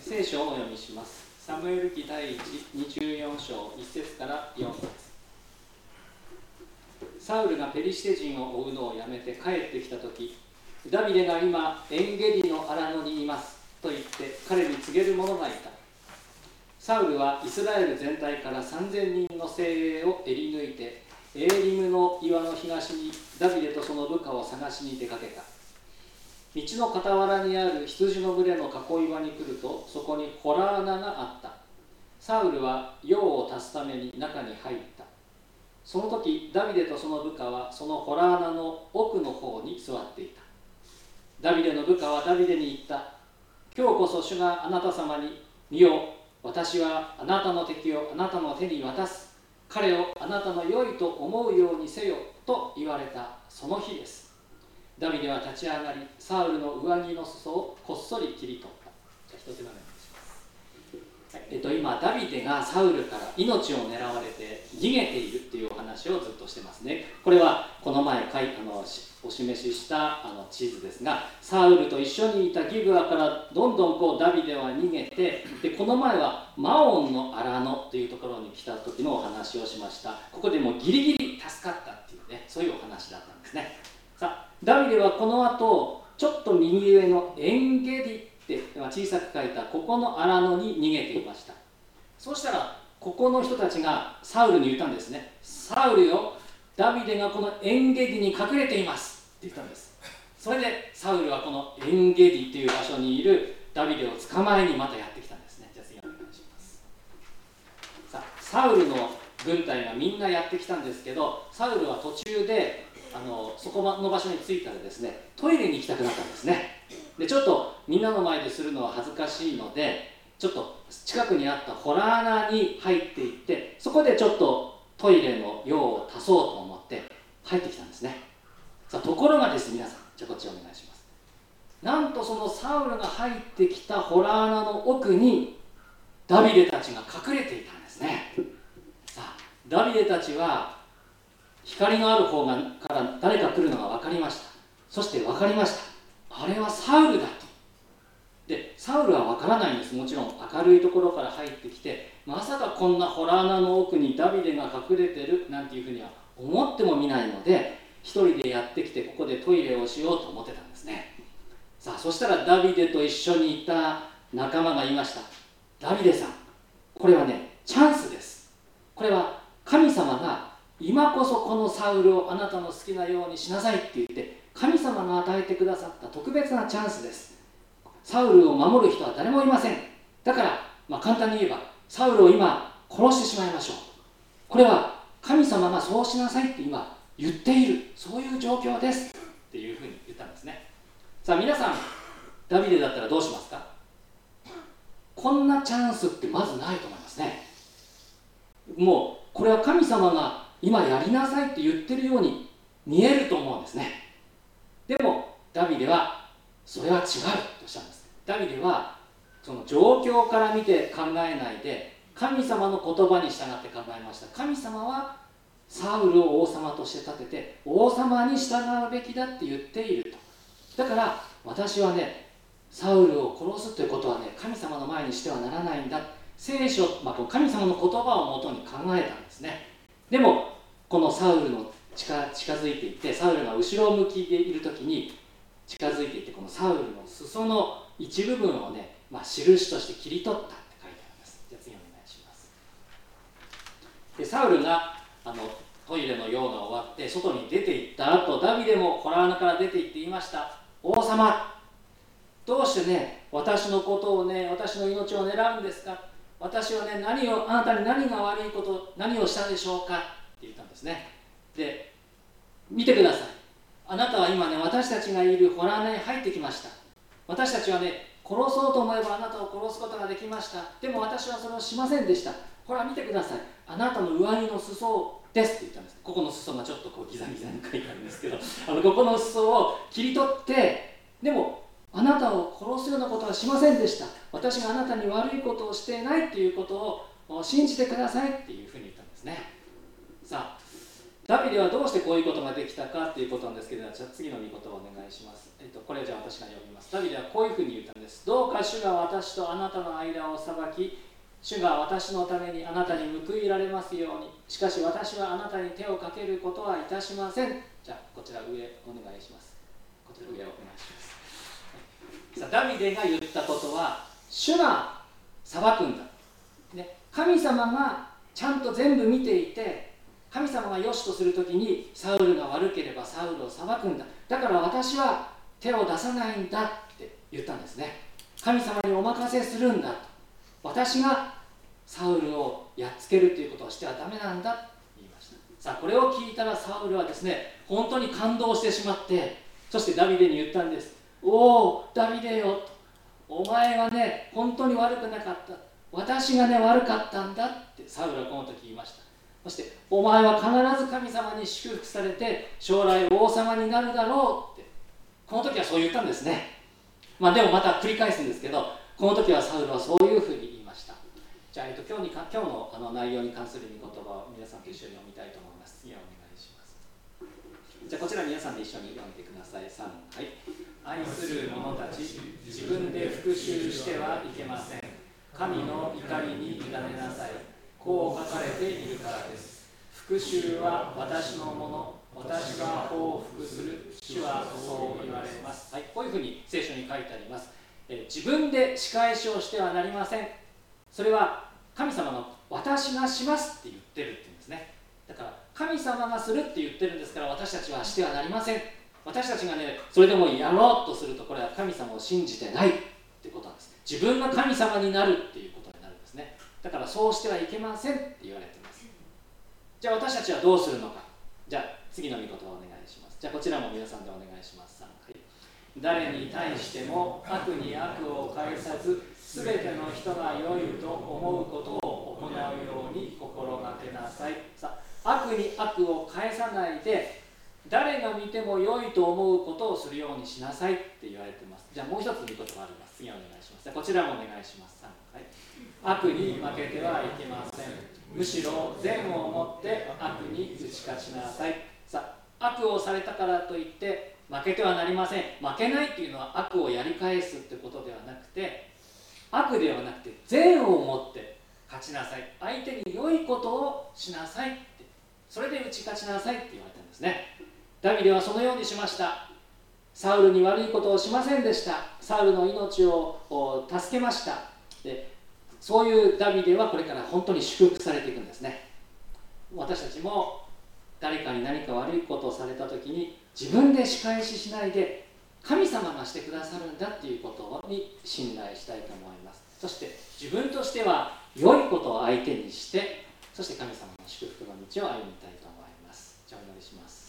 聖書をお読みします。サムエル記第24章1節から4節。サウルがペリシテ人を追うのをやめて帰ってきたとき、ダビデが今エンゲディの荒野にいますと言って彼に告げる者がいた。サウルはイスラエル全体から3000人の精鋭をえり抜いてエーリムの岩の東にダビデとその部下を探しに出かけた。道の傍らにある羊の群れの囲い場に来ると、そこに洞穴があった。サウルは用を足すために中に入った。その時ダビデとその部下はその洞穴の奥の方に座っていた。ダビデの部下はダビデに言った。今日こそ主があなた様に、見よ、私はあなたの敵をあなたの手に渡す。彼をあなたの良いと思うようにせよと言われたその日です。ダビデは立ち上がり、サウルの上着の裾をこっそり切り取った。じゃあ一つ目お願いします。今ダビデがサウルから命を狙われて逃げているっていうお話をずっとしてますね。これはこの前お示しした地図ですが、サウルと一緒にいたギブアからどんどんこうダビデは逃げて、でこの前はマオンの荒野というところに来た時のお話をしました。ここでもギリギリ助かったっていうね、そういうお話だったんですね。さあダビデはこの後ちょっと右上のエンゲディって小さく書いたここの荒野に逃げていました。そうしたらここの人たちがサウルに言ったんですね。サウルよ、ダビデがこのエンゲディに隠れていますって言ったんです。それでサウルはこのエンゲディという場所にいるダビデを捕まえにまたやってきたんですね。じゃあ次お願いします。さあサウルの軍隊がみんなやってきたんですけど、サウルは途中でそこの場所に着いたらですね、トイレに行きたくなったんですね。でちょっとみんなの前でするのは恥ずかしいので、ちょっと近くにあった洞穴に入っていって、そこでちょっとトイレの用を足そうと思って入ってきたんですね。さあところがですね、皆さん、じゃあこっちお願いします。なんとそのサウルが入ってきた洞穴の奥にダビデたちが隠れていたんですね。さあダビデたちは光のある方から誰か来るのが分かりました。そして分かりました。あれはサウルだと。でサウルは分からないんです。もちろん明るいところから入ってきて、まさかこんな洞穴の奥にダビデが隠れてるなんていうふうには思ってもみないので、一人でやってきてここでトイレをしようと思ってたんですね。さあそしたらダビデと一緒にいた仲間が言いました。ダビデさん、これはねチャンスです。これは神様が今こそこのサウルをあなたの好きなようにしなさいって言って神様が与えてくださった特別なチャンスです。サウルを守る人は誰もいません。だから、簡単に言えばサウルを今殺してしまいましょう。これは神様がそうしなさいって今言っている、そういう状況ですっていうふうに言ったんですね。さあ皆さん、ダビデだったらどうしますか？こんなチャンスってまずないと思いますね。もうこれは神様が今やりなさいって言ってるように見えると思うんですね。でもダビデはそれは違うとおっしゃるんです。ダビデはその状況から見て考えないで神様の言葉に従って考えました。神様はサウルを王様として立てて王様に従うべきだって言っていると。だから私はね、サウルを殺すということはね、神様の前にしてはならないんだ。聖書、神様の言葉をもとに考えたんですね。でもこのサウルの近づいていって、サウルが後ろ向きでいる時に近づいていって、このサウルの裾の一部分をね、印として切り取ったって書いてあります。じゃあ次お願いします。でサウルがトイレの用が終わって外に出て行った後、ダビデも洞穴から出て行って言いました。王様、どうしてね私のことをね、私の命を狙うんですか？私はね、あなたに何が悪いこと、何をしたでしょうかって言ったんですね。で見てください。あなたは今ね、私たちがいる洞穴に入ってきました。私たちはね、殺そうと思えばあなたを殺すことができました。でも私はそれをしませんでした。ほら見てください。あなたの上着の裾ですって言ったんです。ここの裾がちょっとこうギザギザに書いてあるんですけど、ここの裾を切り取って、でもあなたを殺すようなことはしませんでした。私があなたに悪いことをしていないっていうことを信じてくださいっていうふうに言ったんですね。さあダビデはどうしてこういうことができたかということなんですけれども、じゃあ次の御言葉をお願いします。これじゃあ私が読みます。ダビデはこういうふうに言ったんです。どうか主が私とあなたの間を裁き、主が私のためにあなたに報いられますように。しかし私はあなたに手をかけることはいたしません。じゃあこちら上お願いします。こちら上お願いします。さあダビデが言ったことは、主が裁くんだ、ね、神様がちゃんと全部見ていて、神様が良しとするときにサウルが悪ければサウルを裁くんだ。だから私は手を出さないんだって言ったんですね。神様にお任せするんだと。私がサウルをやっつけるということをしてはダメなんだと言いました。さあこれを聞いたらサウルはですね、本当に感動してしまって、そしてダビデに言ったんです。おおダビデよと、お前はね本当に悪くなかった、私がね悪かったんだってサウルはこの時言いました。そしてお前は必ず神様に祝福されて将来王様になるだろうって、この時はそう言ったんですね。でもまた繰り返すんですけど、この時はサウルはそういうふうに言いました。じゃあ、今日の内容に関する御言葉を皆さんと一緒に読みたいと思います。次はお願いします。じゃあこちら皆さんで一緒に読んでください。3、はい。愛する者たち、自分で復讐してはいけません。神の怒りに委ねなさい。こう書かれているからです。復讐は私のもの、私が報復する、主はそう言われます。はい、こういうふうに聖書に書いてあります。自分で仕返しをしてはなりません。それは神様の私がしますって言ってるって言うんですね。だから神様がするって言ってるんですから、私たちはしてはなりません。私たちがねそれでもやろうとすると、これは神様を信じてないってことなんです。自分が神様になるっていうことになるんですね。だからそうしてはいけませんって言われています。じゃあ私たちはどうするのか。じゃあ次の御言葉をお願いします。じゃあこちらも皆さんでお願いします。はい、誰に対しても悪に悪を返さず、すべての人が良いと思うことを行うように心がけなさい。さあ、悪に悪を返さないで、誰が見ても良いと思うことをするようにしなさいって言われています。じゃあもう一つ御言葉あります。次お願いします。こちらもお願いします。はい、悪に負けてはいけません。むしろ善をもって悪に打ち勝ちなさい。さあ、悪をされたからといって負けてはなりません。負けないっていうのは悪をやり返すってことではなくて、悪ではなくて善をもって勝ちなさい。相手に良いことをしなさいって、それで打ち勝ちなさいって言われたんですね。ダビデはそのようにしました。サウルに悪いことをしませんでした。サウルの命を助けました。で、そういうダビデはこれから本当に祝福されていくんですね。私たちも誰かに何か悪いことをされたときに、自分で仕返ししないで神様がしてくださるんだっていうことに信頼したいと思います。そして自分としては良いことを相手にして、そして神様の祝福の道を歩みたいと思います。じゃあお祈りします。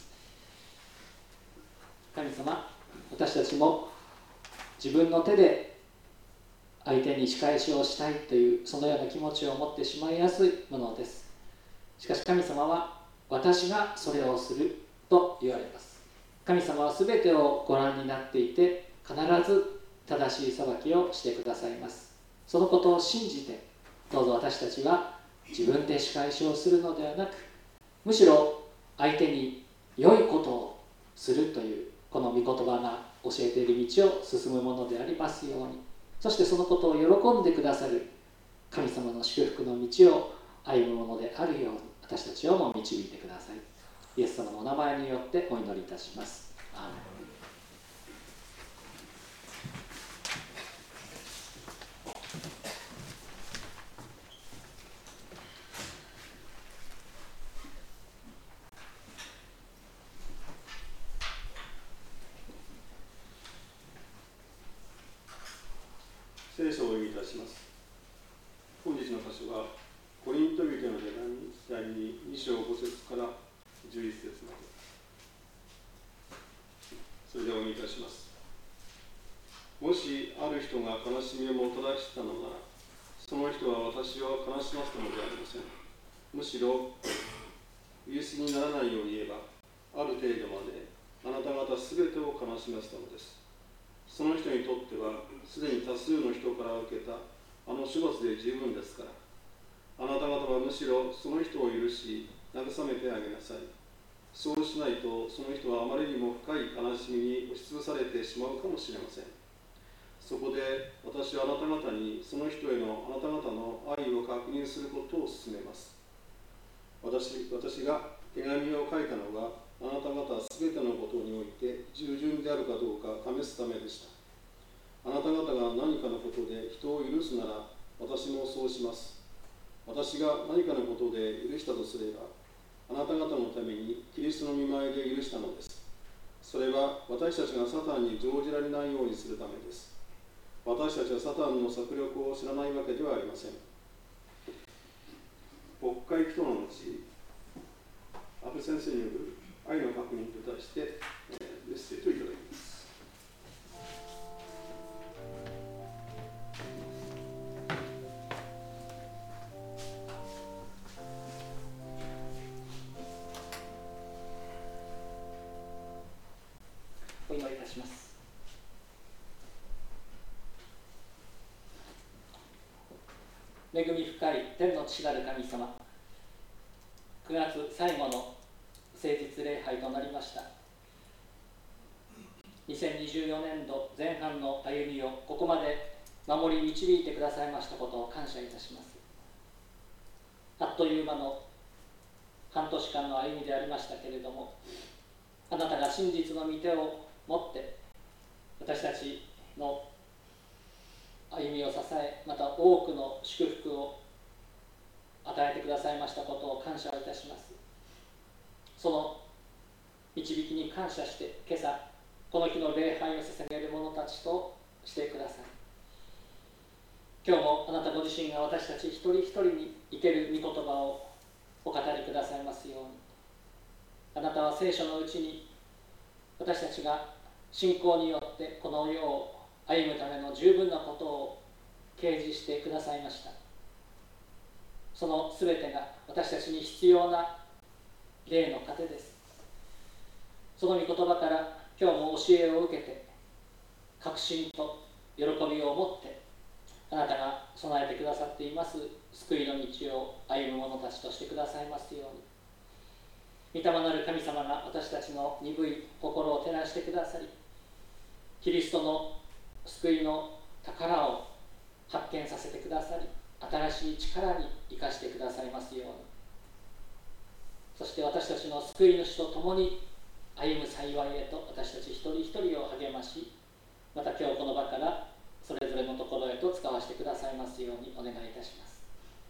神様、私たちも自分の手で相手に仕返しをしたいというそのような気持ちを持ってしまいやすいものです。しかし神様は、私がそれをすると言われます。神様は全てをご覧になっていて、必ず正しい裁きをしてくださいます。そのことを信じて、どうぞ私たちは自分で仕返しをするのではなく、むしろ相手に良いことをするというこの御言葉が教えている道を進むものでありますように、そしてそのことを喜んでくださる神様の祝福の道を歩むものであるように、私たちをも導いてください。イエス様のお名前によってお祈りいたします。アーメン。 聖書をお読みいたします。本日の箇所はコリント人への手紙第2章5節から11節まで。それではお読みいたします。もしある人が悲しみをもたらしたのなら、その人は私を悲しませたのではありません。むしろイエスにならないように言えば、ある程度まであなた方すべてを悲しませたのです。その人にとってはすでに多数の人から受けたあの処罰で十分ですから、あなた方はむしろその人を許し慰めてあげなさい。 そうしないとその人はあまりにも深い悲しみに押しつぶされてしまうかもしれません。そこで私はあなた方にその人へのあなた方の愛を確認することを勧めます。私が手紙を書いたのがあなた方すべてのことにおいて従順であるかどうか試すためでした。あなた方が何かのことで人を許すなら私もそうします。私が何かのことで許したとすればあなた方のためにキリストの御前で許したのです。それは私たちがサタンに乗じられないようにするためです。私たちはサタンの策略を知らないわけではありません。国会祈祷の後、安倍先生による愛の確認と題してメッセージをいただきます。 お祈りいたします。恵み深い天の父なる神様、9月最後の誠実礼拝となりました。2024年度前半の歩みをここまで守り導いてくださいましたことを感謝いたします。あっという間の半年間の歩みでありましたけれども、あなたが真実の御手を持って私たちの歩みを支え、また多くの祝福を与えてくださいましたことを感謝いたします。その導きに感謝して、今朝この日の礼拝を捧げる者たちとしてください。今日もあなたご自身が私たち一人一人に生ける御言葉をお語りくださいますように。あなたは聖書のうちに私たちが信仰によってこの世を歩むための十分なことを掲示してくださいました。そのすべてが私たちに必要な霊の糧です。その御言葉から今日も教えを受けて、確信と喜びを持ってあなたが備えてくださっています救いの道を歩む者たちとしてくださいますように。御霊なる神様が私たちの鈍い心を照らしてくださり、キリストの救いの宝を発見させてくださり、新しい力に生かしてくださいますように。そして私たちの救い主と共に歩む幸いへと私たち一人一人を励まし、また今日この場からそれぞれのところへと使わせてくださいますようにお願いいたします。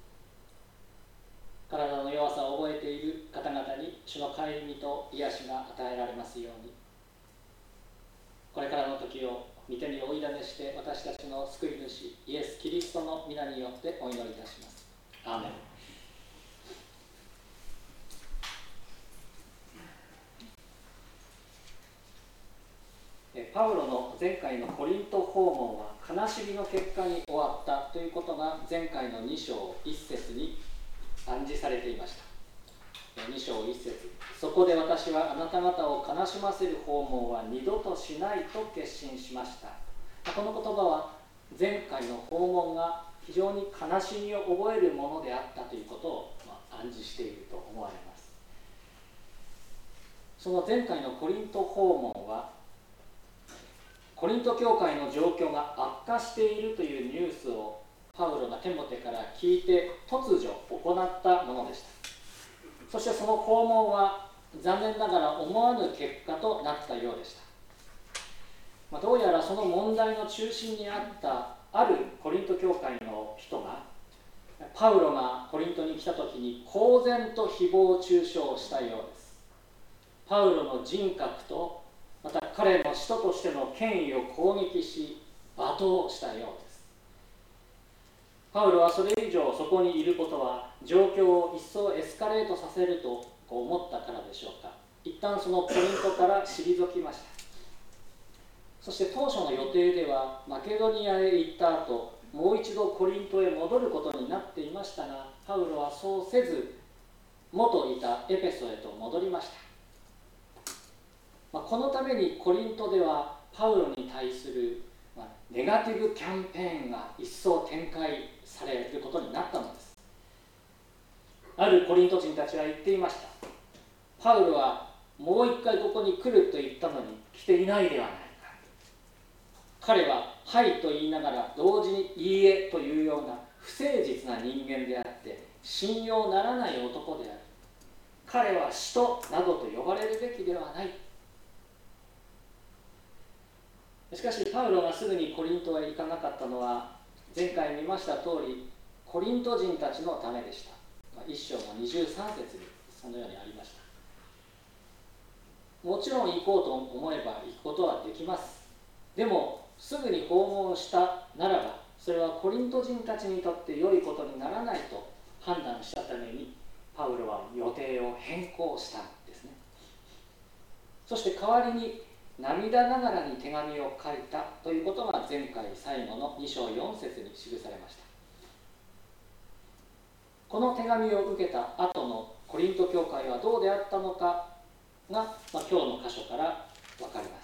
体の弱さを覚えている方々に主の帰りと癒しが与えられますように。これからの時を御手にお委ねして私たちの救い主イエス・キリストの皆によってお祈りいたします。アーメン。パウロの前回のコリント訪問は悲しみの結果に終わったということが前回の2章1節に暗示されていました。2章1節、そこで私はあなた方を悲しませる訪問は二度としないと決心しました。この言葉は前回の訪問が非常に悲しみを覚えるものであったということを暗示していると思われます。その前回のコリント訪問はコリント教会の状況が悪化しているというニュースをパウロがテモテから聞いて突如行ったものでした。そしてその訪問は残念ながら思わぬ結果となったようでした。どうやらその問題の中心にあったあるコリント教会の人がパウロがコリントに来た時に公然と誹謗中傷をしたようです。パウロの人格とまた彼の使徒としての権威を攻撃し罵倒したようです。パウロはそれ以上そこにいることは状況を一層エスカレートさせると思ったからでしょうか。一旦そのコリントから退きました。そして当初の予定ではマケドニアへ行った後、もう一度コリントへ戻ることになっていましたが、パウロはそうせず元いたエペソへと戻りました。このためにコリントではパウロに対するネガティブキャンペーンが一層展開されることになったのです。あるコリント人たちは言っていました。パウロはもう一回ここに来ると言ったのに来ていないではないか。彼ははいと言いながら同時にいいえというような不誠実な人間であって信用ならない男である。彼は使徒などと呼ばれるべきではない。しかしパウロがすぐにコリントへ行かなかったのは前回見ました通りコリント人たちのためでした。1章の23節にそのようにありました。もちろん行こうと思えば行くことはできます。でもすぐに訪問したならばそれはコリント人たちにとって良いことにならないと判断したためにパウロは予定を変更したんですね。そして代わりに涙ながらに手紙を書いたということが前回最後の2章4節に記されました。この手紙を受けた後のコリント教会はどうであったのかが、今日の箇所から分かります。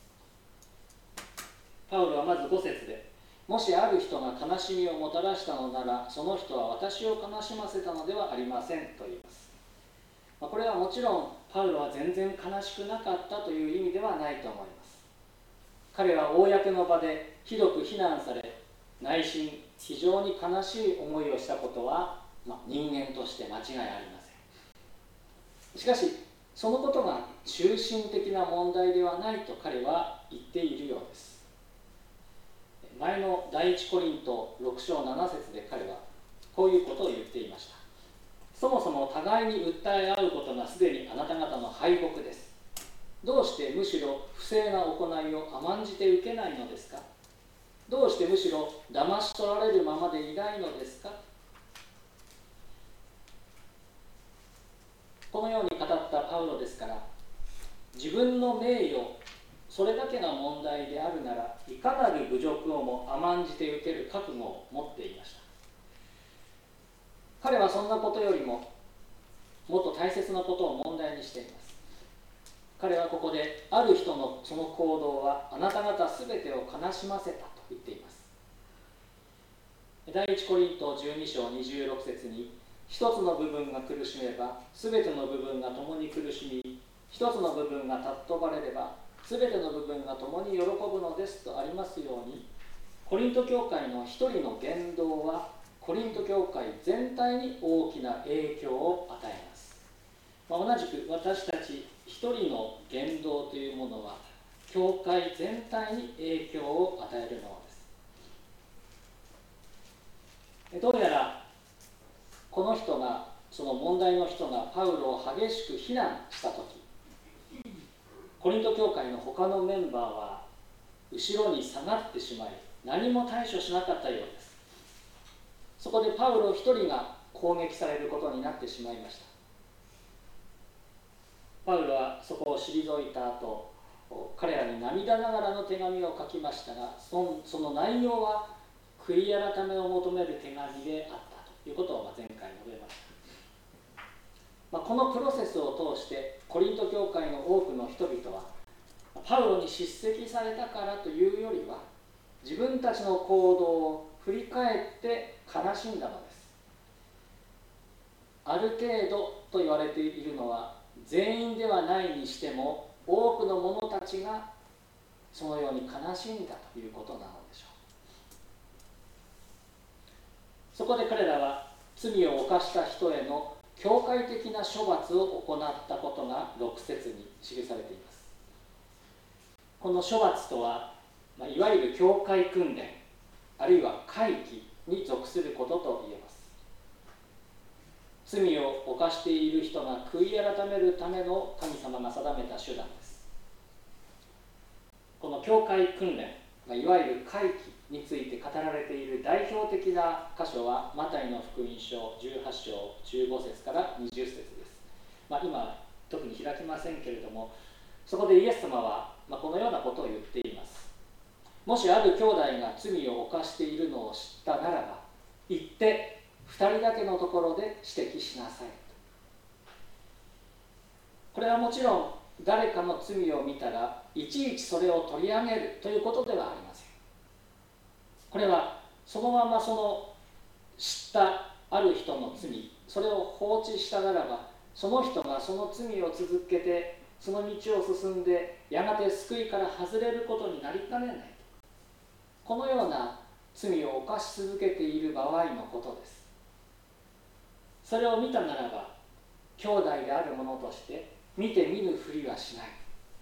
パウロはまず5節で、もしある人が悲しみをもたらしたのなら、その人は私を悲しませたのではありませんと言います。これはもちろんパウロは全然悲しくなかったという意味ではないと思います。彼は公の場でひどく非難され、内心非常に悲しい思いをしたことは、人間として間違いありません。しかしそのことが中心的な問題ではないと彼は言っているようです。前の第一コリント6章7節で彼はこういうことを言っていました。そもそも互いに訴え合うことがすでにあなた方の敗北です。どうしてむしろ不正な行いを甘んじて受けないのですか？どうしてむしろ騙し取られるままでいないのですか？このように語ったパウロですから、自分の名誉、それだけが問題であるなら、いかなる侮辱をも甘んじて受ける覚悟を持っていました。彼はそんなことよりももっと大切なことを問題にしています。彼はここである人のその行動はあなた方すべてを悲しませたと言っています。第一コリント12章26節に、一つの部分が苦しめばすべての部分が共に苦しみ、一つの部分が尊ばれればすべての部分が共に喜ぶのですとありますように、コリント教会の一人の言動はコリント教会全体に大きな影響を与えます。同じく私たち一人の言動というものは教会全体に影響を与えるものです。どうやらこの人が、その問題の人がパウロを激しく非難したとき、コリント教会の他のメンバーは後ろに下がってしまい何も対処しなかったようです。そこでパウロ一人が攻撃されることになってしまいました。パウロはそこを退いた後、彼らに涙ながらの手紙を書きましたが、その内容は悔い改めを求める手紙であったということを前回述べました。このプロセスを通してコリント教会の多くの人々はパウロに叱責されたからというよりは、自分たちの行動を振り返って悲しんだのです。ある程度と言われているのは全員ではないにしても多くの者たちがそのように悲しんだということなのでしょう。そこで彼らは罪を犯した人への教会的な処罰を行ったことが6節に記されています。この処罰とは、いわゆる教会訓練あるいは会議に属することと言えます。罪を犯している人が悔い改めるための神様が定めた手段です。この教会訓練、いわゆる会議について語られている代表的な箇所はマタイの福音書18章15節から20節です。今特に開きませんけれども、そこでイエス様はこのようなことを言っています。もしある兄弟が罪を犯しているのを知ったならば、行って2人だけのところで指摘しなさい。これはもちろん誰かの罪を見たらいちいちそれを取り上げるということではありません。これはそのままその知ったある人の罪、それを放置したならば、その人がその罪を続けてその道を進んでやがて救いから外れることになりかねない、このような罪を犯し続けている場合のことです。それを見たならば、兄弟である者として見て見ぬふりはしない。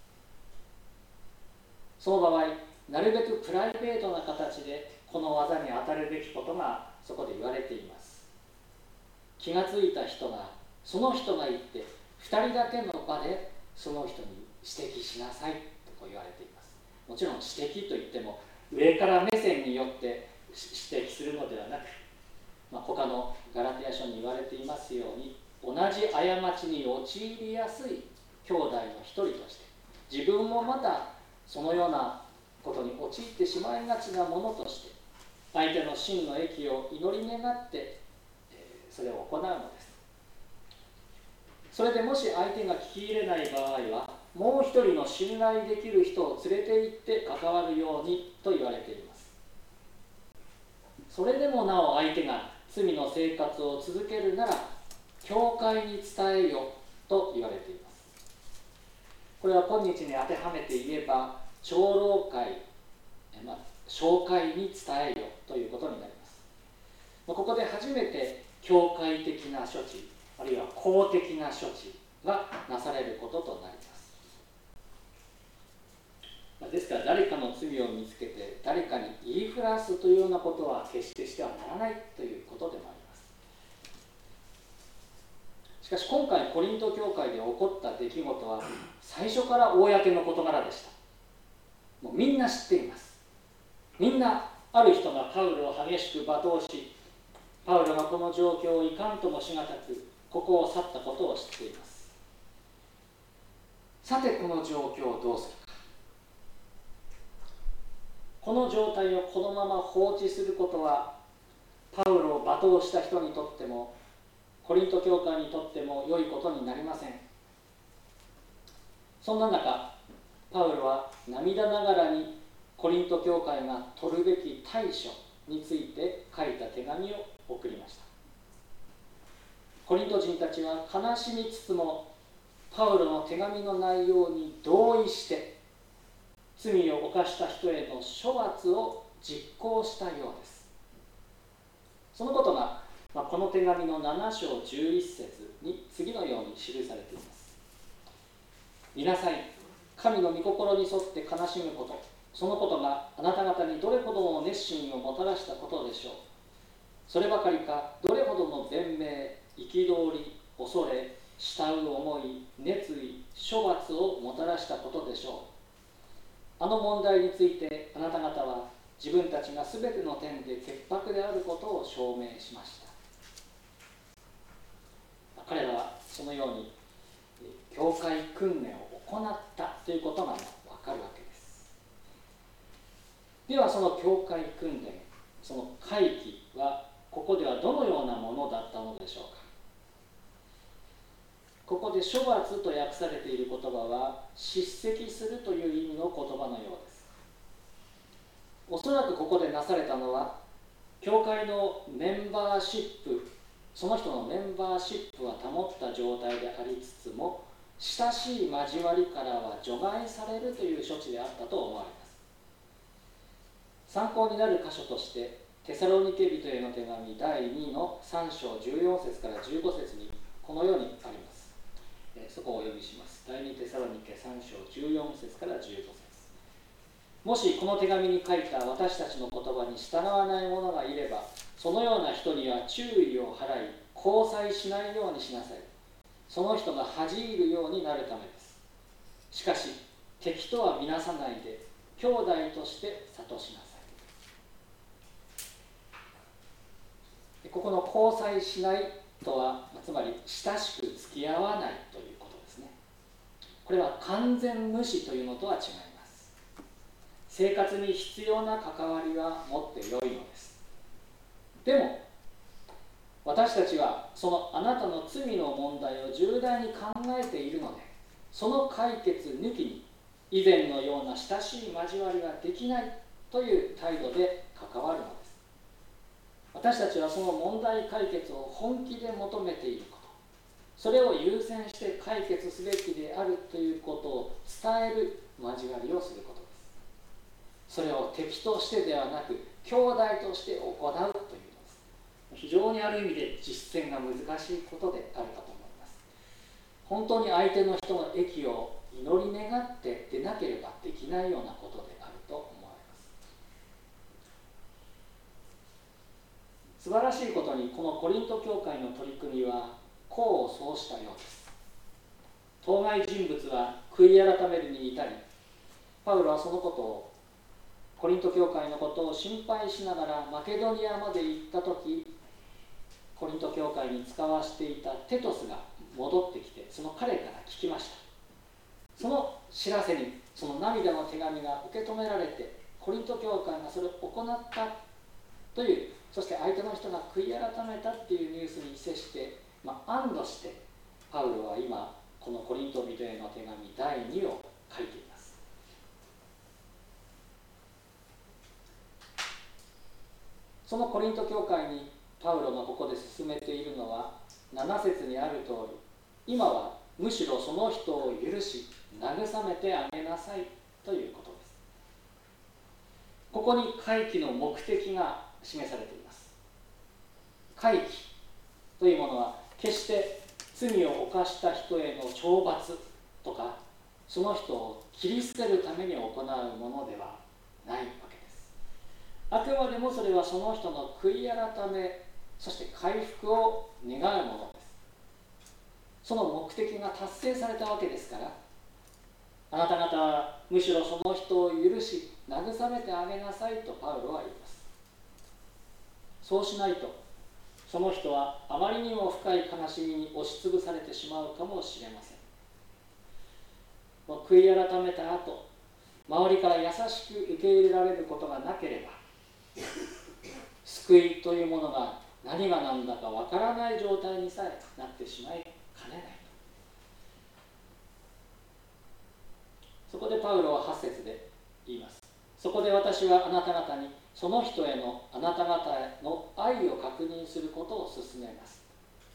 その場合、なるべくプライベートな形でこの技に当たるべきことがそこで言われています。気がついた人が、その人が言って2人だけの場でその人に指摘しなさいとこう言われています。もちろん指摘といっても上から目線によって指摘するのではなく、他のガラテヤ書に言われていますように、同じ過ちに陥りやすい兄弟の一人として自分もまたそのようなことに陥ってしまいがちなものとして相手の真の益を祈り願ってそれを行うのです。それでもし相手が聞き入れない場合は、もう一人の信頼できる人を連れて行って関わるようにと言われています。それでもなお相手が罪の生活を続けるなら、教会に伝えよと言われています。これは今日に当てはめて言えば、長老会、紹介に伝えよということになります。ここで初めて教会的な処置、あるいは公的な処置がなされることとなります。ですから誰かの罪を見つけて誰かに言いふらすというようなことは決してしてはならないということでもあります。しかし今回コリント教会で起こった出来事は最初から公の事柄でした。もうみんな知っています。みんな、ある人がパウロを激しく罵倒し、パウロがこの状況をいかんともしがたくここを去ったことを知っています。さてこの状況をどうするか。この状態をこのまま放置することはパウロを罵倒した人にとってもコリント教会にとっても良いことになりません。そんな中、パウロは涙ながらにコリント教会が取るべき対処について書いた手紙を送りました。コリント人たちは悲しみつつもパウロの手紙の内容に同意して罪を犯した人への処罰を実行したようです。そのことが、この手紙の7章11節に次のように記されています。見なさい、神の御心に沿って悲しむこと、そのことがあなた方にどれほどの熱心をもたらしたことでしょう。そればかりか、どれほどの弁明、憤り、恐れ、慕う思い、熱意、処罰をもたらしたことでしょう。あの問題についてあなた方は自分たちがすべての点で潔白であることを証明しました。彼らはそのように教会訓練を行ったということが分かるわけです。ではその教会訓練、その会期はここではどのようなものだったのでしょうか。ここで処罰と訳されている言葉は叱責するという意味の言葉のようです。おそらくここでなされたのは教会のメンバーシップ、その人のメンバーシップは保った状態でありつつも、親しい交わりからは除外されるという処置であったと思われます。参考になる箇所としてテサロニケ人への手紙第2の3章14節から15節にこのようにあります。そこをお読みします。第2テサロニケ3章14節から15節。もしこの手紙に書いた私たちの言葉に従わない者がいれば、そのような人には注意を払い、交際しないようにしなさい。その人が恥じるようになるためです。しかし、敵とは見なさないで、兄弟として諭しなさい。ここの交際しないとは、つまり親しく付き合わないということですね。これは完全無視というのとは違います。生活に必要な関わりは持って良いのです。でも私たちはそのあなたの罪の問題を重大に考えているので、その解決抜きに以前のような親しい交わりができないという態度で関わるのです。私たちはその問題解決を本気で求めていること、 それを優先して解決すべきであるということを伝える交わりをすることです。それを敵としてではなく兄弟として行うというのです。非常にある意味で実践が難しいことであるかと思います。本当に相手の人の益を祈り願ってでなければできないようなことであると思われます。素晴らしいことにこのコリント教会の取り組みは功を奏したようです。当該人物は悔い改めるに至り、パウロはそのことをコリント教会のことを心配しながらマケドニアまで行ったとき、コリント教会に使わしていたテトスが戻ってきて、その彼から聞きました。その知らせにその涙の手紙が受け止められて、コリント教会がそれを行ったという、そして相手の人が悔い改めたっていうニュースに接して、安堵してパウロは今このコリント人への手紙第2を書いています。そのコリント教会にパウロがここで進めているのは、7節にある通り、今はむしろその人を許し慰めてあげなさいということです。ここに回帰の目的が示されています。回帰というものは決して罪を犯した人への懲罰とか、その人を切り捨てるために行うものではないわけです。あくまでもそれはその人の悔い改め、そして回復を願うものです。その目的が達成されたわけですから、あなた方はむしろその人を許し慰めてあげなさいとパウロは言います。そうしないとその人はあまりにも深い悲しみに押しつぶされてしまうかもしれません。悔い改めた後、周りから優しく受け入れられることがなければ、救いというものが何が何だかわからない状態にさえなってしまいかねない。そこでパウロは8節で言います。そこで私はあなた方にその人へのあなた方への愛を確認することを勧めます。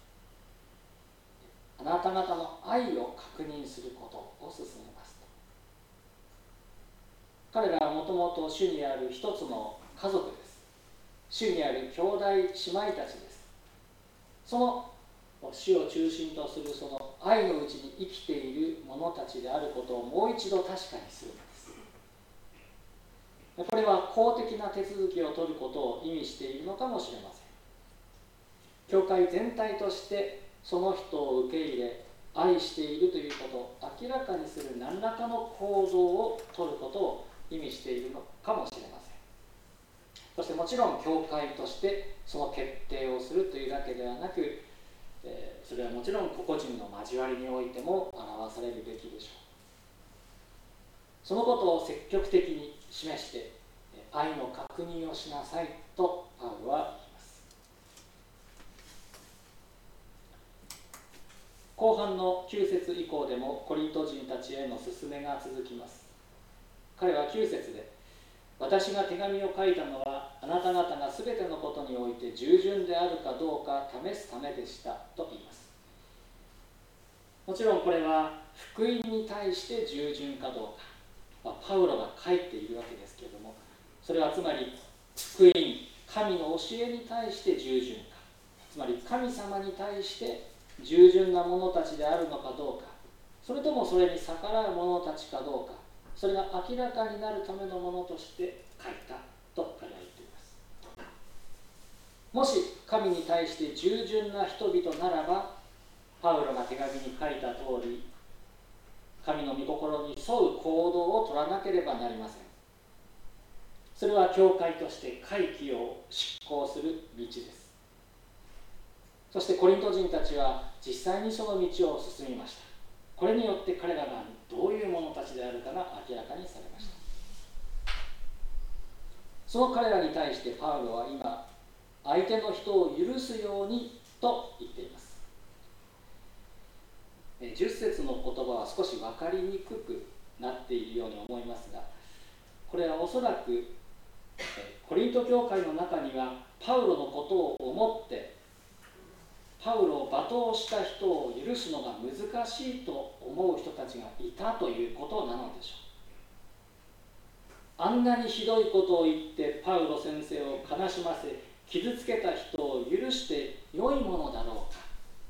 あなた方の愛を確認することを勧めますと。彼らはもともと主にある一つの家族です。主にある兄弟姉妹たちです。その主を中心とするその愛のうちに生きている者たちであることをもう一度確かにするのです。これは公的な手続きを取ることを意味しているのかもしれません。教会全体としてその人を受け入れ愛しているということを明らかにする何らかの行動を取ることを意味しているのかもしれません。そしてもちろん教会としてその決定をするというだけではなく、それはもちろん個々人の交わりにおいても表されるべきでしょう。そのことを積極的に示して愛の確認をしなさいとパウロは言います。後半の9節以降でもコリント人たちへの勧めが続きます。彼は9節で、私が手紙を書いたのはあなた方がすべてのことにおいて従順であるかどうか試すためでしたと言います。もちろんこれは福音に対して従順かどうか、パウロが書いているわけですけれども、それはつまり福音、神の教えに対して従順か、つまり神様に対して従順な者たちであるのかどうか、それともそれに逆らう者たちかどうか、それが明らかになるためのものとして書いたと彼は言っています。もし神に対して従順な人々ならば、パウロが手紙に書いた通り、神の御心に沿う行動を取らなければなりません。それは教会として会期を執行する道です。そしてコリント人たちは実際にその道を進みました。これによって彼らがどういう者たちであるかが明らかにされました。その彼らに対してパウロは今、相手の人を許すようにと言っています。10節の言葉は少し分かりにくくなっているように思いますが、これはおそらくコリント教会の中にはパウロのことを思ってパウロを罵倒した人を許すのが難しいと思う人たちがいたということなのでしょう。あんなにひどいことを言ってパウロ先生を悲しませ傷つけた人を許して良いものだろうか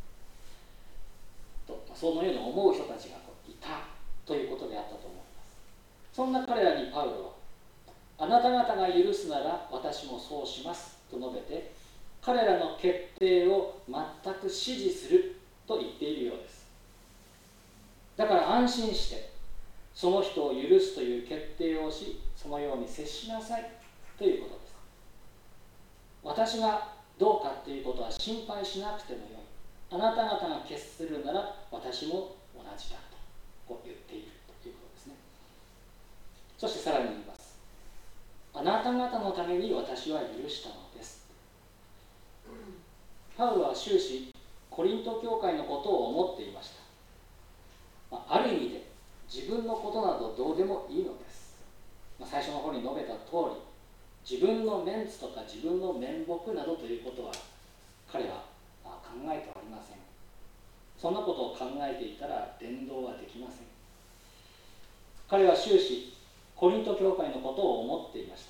と、そのように思う人たちがいたということであったと思います。そんな彼らにパウロは、あなた方が許すなら私もそうしますと述べて、彼らの決定を全く支持すると言っているようです。だから安心してその人を許すという決定をし、そのように接しなさいということです。私がどうかということは心配しなくてもよい。あなた方が決するなら私も同じだとこう言っているということですね。そしてさらに言います。あなた方のために私は許したのです。パウロは終始コリント教会のことを思っていました。ある意味で自分のことなどどうでもいいのです。最初の方に述べた通り、自分のメンツとか自分の面目などということは彼は考えておりません。そんなことを考えていたら伝道はできません。彼は終始コリント教会のことを思っていました。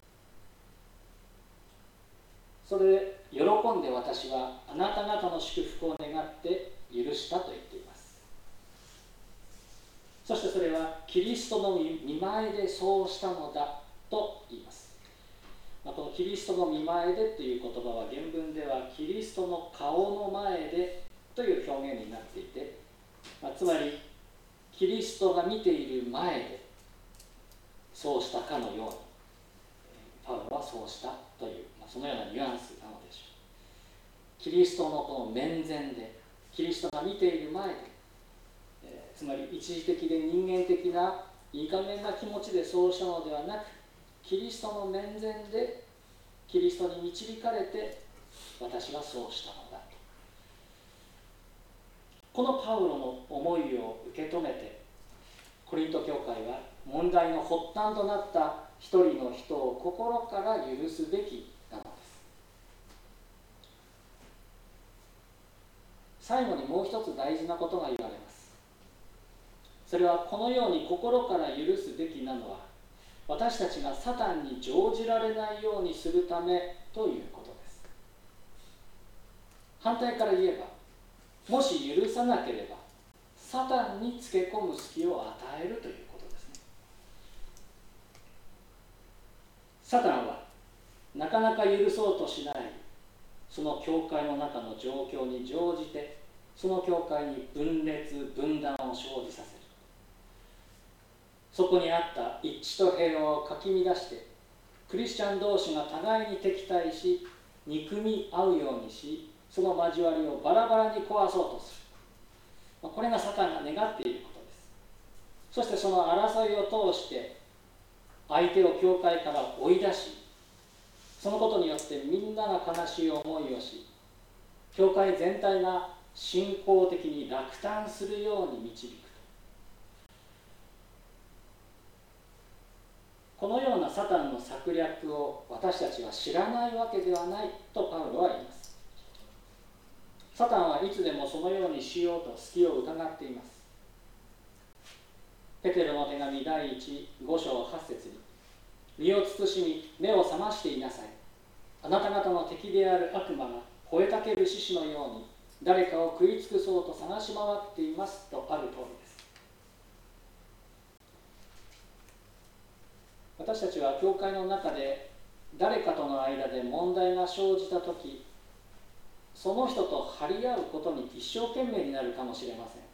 それで喜んで私はあなた方の祝福を願って許したと言っています。そしてそれはキリストの御前でそうしたのだと言います。このキリストの御前でという言葉は原文ではキリストの顔の前でという表現になっていて、つまりキリストが見ている前でそうしたかのようにパウロはそうしたという、そのようなニュアンスなのでしょう。キリストのこの面前で、キリストが見ている前で、つまり一時的で人間的ないい加減な気持ちでそうしたのではなく、キリストの面前でキリストに導かれて私はそうしたのだと。このパウロの思いを受け止めて、コリント教会は問題の発端となった一人の人を心から許すべきなのです。最後にもう一つ大事なことが言われます。それはこのように心から許すべきなのは、私たちがサタンに乗じられないようにするためということです。反対から言えば、もし許さなければサタンにつけ込む隙を与えるということですね。サタンはなかなか許そうとしないその教会の中の状況に乗じて、その教会に分裂分断を生じさせる。そこにあった一致と平和をかき乱して、クリスチャン同士が互いに敵対し憎み合うようにし、その交わりをバラバラに壊そうとする。これがサタンが願っていることです。そしてその争いを通して相手を教会から追い出し、そのことによってみんなが悲しい思いをし、教会全体が信仰的に落胆するように導く。このようなサタンの策略を私たちは知らないわけではないとパウロは言います。サタンはいつでもそのようにしようと隙を伺っています。ペテロの手紙第15章8節に、身を慎み目を覚ましていなさい。あなた方の敵である悪魔が吠えたける獅子のように誰かを食い尽くそうと探し回っていますとある通りです。私たちは教会の中で誰かとの間で問題が生じたとき、その人と張り合うことに一生懸命になるかもしれません。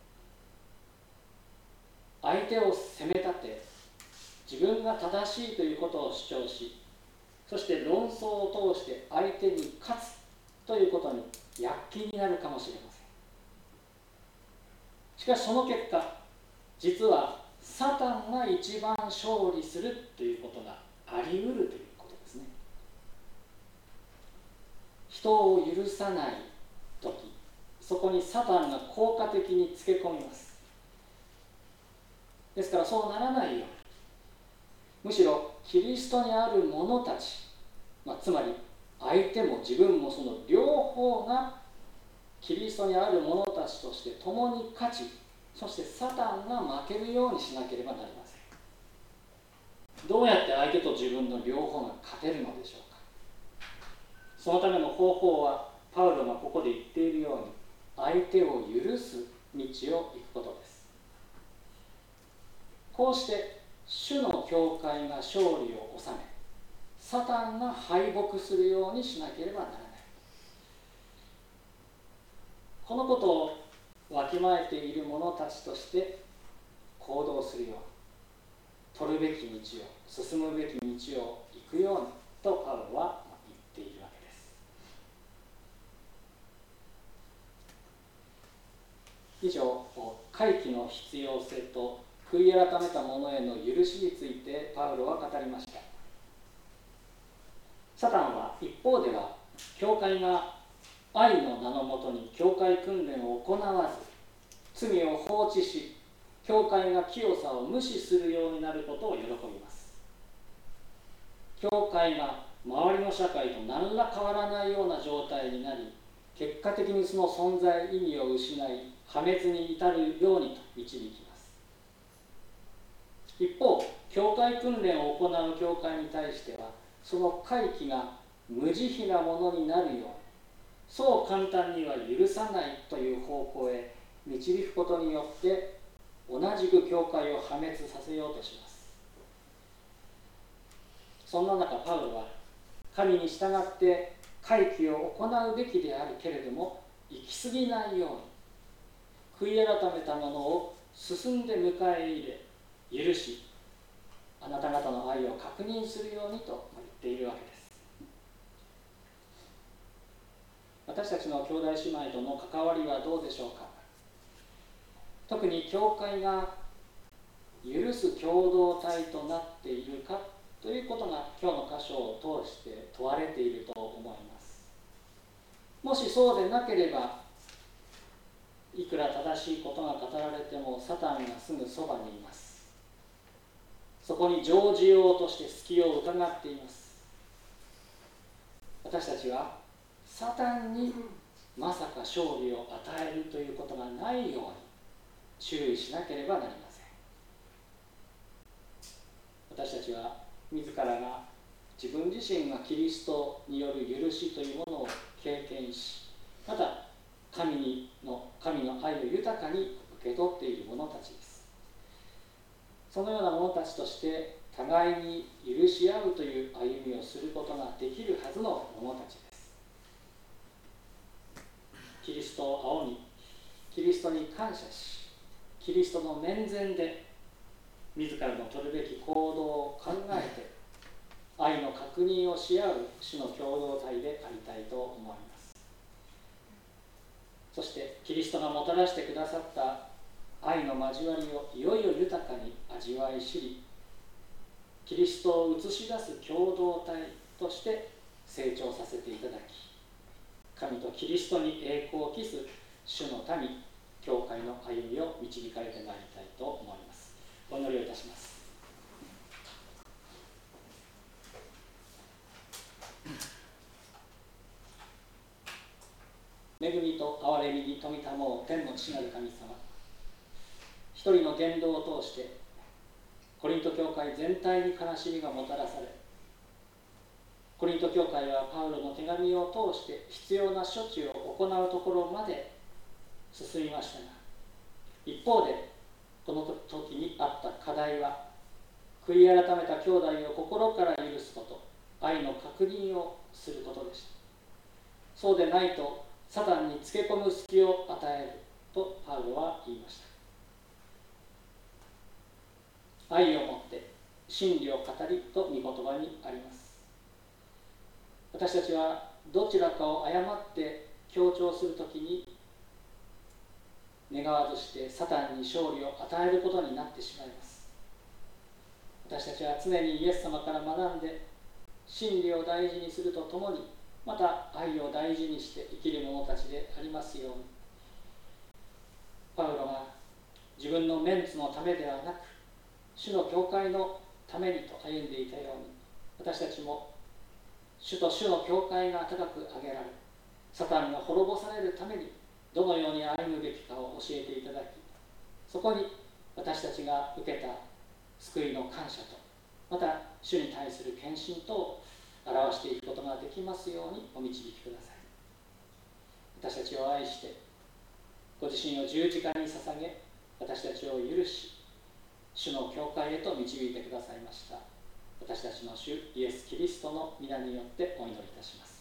相手を責め立て、自分が正しいということを主張し、そして論争を通して相手に勝つということに躍起になるかもしれません。しかしその結果、実はサタンが一番勝利するということがあり得るということですね。人を許さないとき、そこにサタンが効果的につけ込みます。ですからそうならないように、むしろキリストにある者たち、つまり相手も自分もその両方がキリストにある者たちとして共に勝ち、そしてサタンが負けるようにしなければなりません。どうやって相手と自分の両方が勝てるのでしょうか。そのための方法はパウロがここで言っているように、相手を許す道を行くことです。こうして主の教会が勝利を収め、サタンが敗北するようにしなければならない。このことをわきまえている者たちとして行動するように、取るべき道を、進むべき道を行くようにとパウロは言っているわけです。以上、回帰の必要性と悔い改めた者への許しについてパウロは語りました。サタンは一方では、教会が愛の名のもとに教会訓練を行わず、罪を放置し、教会が清さを無視するようになることを喜びます。教会が周りの社会と何ら変わらないような状態になり、結果的にその存在意義を失い、破滅に至るようにと導きます。一方、教会訓練を行う教会に対しては、その回帰が無慈悲なものになるように、そう簡単には許さないという方向へ導くことによって、同じく教会を破滅させようとします。そんな中、パウロは神に従って回帰を行うべきであるけれども、行き過ぎないように、悔い改めたものを進んで迎え入れ、許し、あなた方の愛を確認するようにと言っているわけです。私たちの兄弟姉妹との関わりはどうでしょうか。特に教会が許す共同体となっているかということが今日の箇所を通して問われていると思います。もしそうでなければ、いくら正しいことが語られてもサタンがすぐそばにいます。そこに乗じようとして隙を伺っています。私たちはサタンにまさか勝利を与えるということがないように注意しなければなりません。私たちは自らが自分自身がキリストによる許しというものを経験し、また神の愛を豊かに受け取っている者たちです。そのような者たちとして互いに許し合うという歩みをすることができるはずの者たちです。キリストを仰ぎ、キリストに感謝し、キリストの面前で自らの取るべき行動を考えて愛の確認をし合う主の共同体でありたいと思います。そしてキリストがもたらしてくださった愛の交わりをいよいよ豊かに味わい知り、キリストを映し出す共同体として成長させていただき、神とキリストに栄光を期す主の民、教会の歩みを導かれてまいりたいと思います。お祈りをいたします。恵みと憐れみに富みたもう天の父なる神様、一人の言動を通してコリント教会全体に悲しみがもたらされ、コリント教会はパウロの手紙を通して必要な処置を行うところまで進みましたが、一方でこの時にあった課題は、悔い改めた兄弟を心から許すこと、愛の確認をすることでした。そうでないとサタンにつけ込む隙を与えるとパウロは言いました。愛をもって真理を語りと御言葉にあります。私たちはどちらかを誤って強調するときに、願わずしてサタンに勝利を与えることになってしまいます。私たちは常にイエス様から学んで、真理を大事にするとともに、また愛を大事にして生きる者たちでありますように。パウロが自分のメンツのためではなく、主の教会のためにと歩んでいたように、私たちも主と主の教会が高く上げられ、サタンが滅ぼされるためにどのように歩むべきかを教えていただき、そこに私たちが受けた救いの感謝と、また主に対する献身とを表していくことができますようにお導きください。私たちを愛してご自身を十字架に捧げ、私たちを許し、主の教会へと導いてくださいました。私たちの主イエス・キリストの皆によってお祈りいたします。